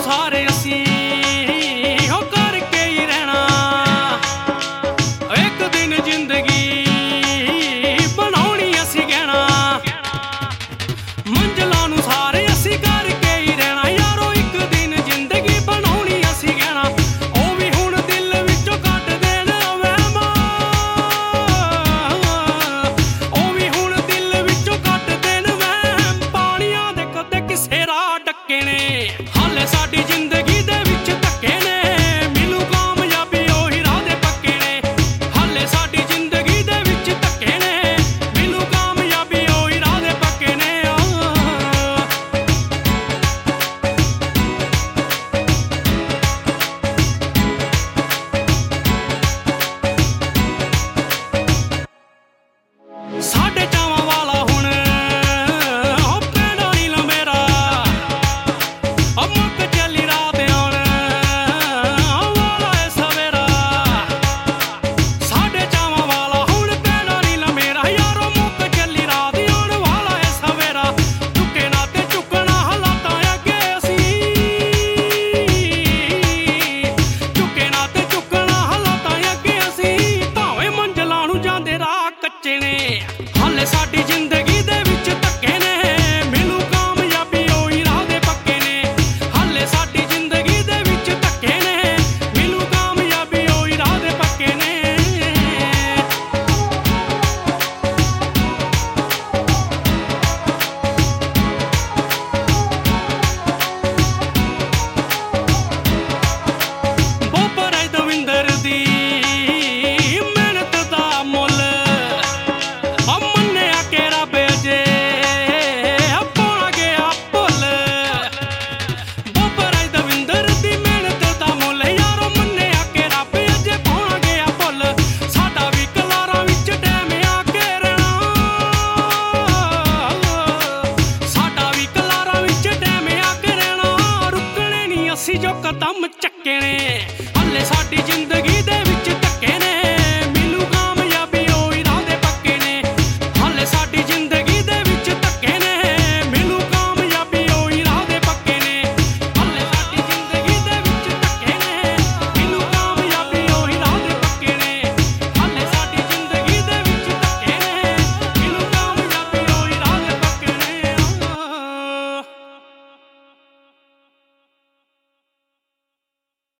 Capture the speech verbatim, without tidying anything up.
ਸਾਰੇ ਅਸੀਂ ਹੋ ਕਰਕੇ ਹੀ ਰਹਿਣਾ। ਇੱਕ ਦਿਨ ਜ਼ਿੰਦਗੀ ਬਣਾਉਣੀ ਅਸੀਂ ਕਹਿਣਾ। ਮੰਜ਼ਲਾਂ ਨੂੰ ਸਾਰੇ ਅਸੀਂ ਕਰਕੇ ਹੀ ਰਹਿਣਾ ਯਾਰੋ। ਇੱਕ ਦਿਨ ਜ਼ਿੰਦਗੀ ਬਣਾਉਣੀ ਅਸੀਂ ਕਹਿਣਾ। ਉਹ ਵੀ ਹੁਣ ਦਿਲ ਵਿੱਚੋਂ ਕੱਢ ਦੇਣ ਵਹਿਮਾਂ। ਉਹ ਵੀ ਹੁਣ ਦਿਲ ਵਿੱਚੋਂ ਕੱਢ ਦੇਣ ਵਹਿਮ। ਪਾਣੀਆਂ ਦੇ ਕਦੇ ਕਿਸੇ ਰਾਹ ਡੱਕੇ ਨੇ। ਹਾਲੇ ਸਾਡੀ ਜ਼ਿੰਦਗੀ ਦੇ ਵਿੱਚ ਧੱਕੇ ਨੇ। ਮਿਲੂ ਕਾਮਯਾਬੀ ਉਹੀ ਰਾਹ ਦੇ ਪੱਕੇ ਨੇ। ਹਾਲੇ ਸਾਡੀ ਜ਼ਿੰਦਗੀ ਦੇ ਵਿੱਚ ਧੱਕੇ ਨੇ। ਮਿਲੂ ਕਾਮਯਾਬੀ ਉਹੀ ਰਾਹ ਦੇ ਪੱਕੇ ਨੇ। ਸਾਡੇ ਚਾਵਾਂ ਵਾਲਾ ਹੁਣ ਉਹ ਪੈਣਾ ਨੀ ਲੰਬੇਰਾ। ਉਹ ਮੁੱਕ ਚੱਲੀ ਰਾਤ ਆਉਣ ਵਾਲਾ ਏ ਸਵੇਰਾ। ਸਾਡੇ ਚਾਵਾਂ ਵਾਲਾ ਹੁਣ ਪੈਣਾ ਨੀ ਲੰਬੇਰਾ ਯਾਰੋ। ਮੁੱਕ ਚੱਲੀ ਰਾਤ ਆਉਣ ਵਾਲਾ ਏ ਸਵੇਰਾ। ਝੁਕੇ ਨਾ ਤੇ ਝੁਕਣਾ ਹਾਲਾਤਾਂ ਅੱਗੇ ਅਸੀਂ। ਝੁਕੇ ਨਾ ਤੇ ਝੁਕਣਾ ਹਾਲਾਤਾਂ ਅੱਗੇ ਅਸੀਂ। ਭਾਵੇਂ ਮੰਜ਼ਲਾਂ ਨੂੰ ਜਾਂਦੇ ਰਾਹ ਕੱਚੇ ਨੇ। ਹਾਲੇ ਸਾਡੀ ਜ਼ਿੰਦਗੀ ਦੇ ਵਿੱਚ ਧੱਕੇ ਨੇ। ਮਿਲੂ ਕਾਮਯਾਬੀ ਉਹੀ ਰਾਹ ਦੇ ਪੱਕੇ ਨੇ। ਹਾਲੇ ਸਾਡੀ ਜ਼ਿੰਦਗੀ ਦੇ ਵਿੱਚ ਧੱਕੇ ਨੇ। ਮਿਲੂ ਕਾਮਯਾਬੀ ਉਹੀ ਰਾਹ ਦੇ ਪੱਕੇ ਨੇ। ਬੋਬਰ ਏ ਦਵਿੰਦਰ ਦੀ ਮਿਹਨਤ ਦਾ ਮੁੱਲ। ਉਹ ਮੰਨਿਆ ਕਿ ਰੱਬ ਅਜੇ ਪਾਉਣਾ ਗਿਆ ਭੁੱਲ। ਬੋਬਰ ਏ ਦਵਿੰਦਰ ਦੀ ਮਿਹਨਤ ਦਾ ਮੁੱਲ ਯਾਰੋ। ਮੰਨਿਆ ਕਿ ਰੱਬ ਅਜੇ ਪਾਉਣਾ ਗਿਆ ਭੁੱਲ। ਸਾਡਾ ਵੀ ਕਲਾਰਾਂ ਵਿੱਚ ਟਾਈਮ ਆ ਕੇ ਰਹਿਣਾ। ਸਾਡਾ ਵੀ ਕਲਾਰਾਂ ਵਿੱਚ ਟਾਈਮ ਆ ਕੇ ਰਹਿਣਾ। ਰੁਕਣੇ ਨਹੀਂ ਅਸੀਂ ਜੋ ਕਦਮ ਚੱਕ